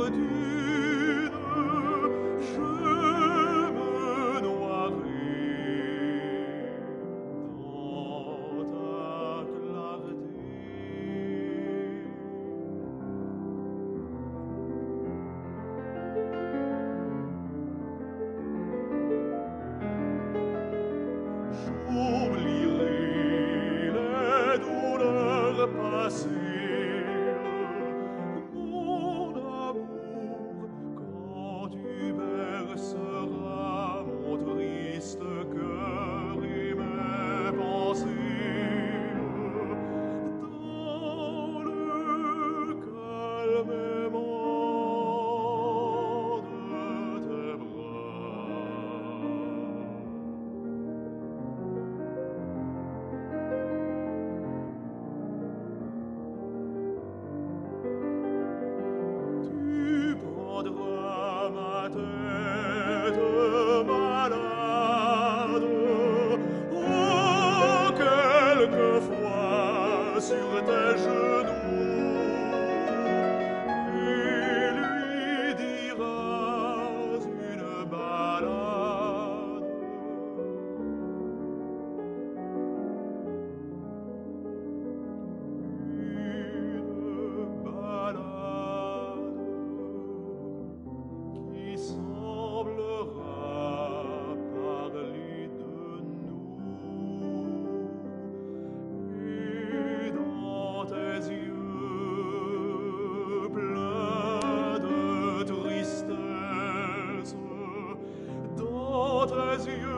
dune, je me noierai dans ta clarté. J'oublierai les douleurs passées, mon amour, quand tu berceras mon triste cœur et mes pensées dans le calme aimant de tes bras. Tu prendras ma tête malade, oh, quelquefois sur tes genoux, et lui diras une ballade. Une ballade qui semblera parler de nous, et dans tes yeux pleins de tristesse, dans tes yeux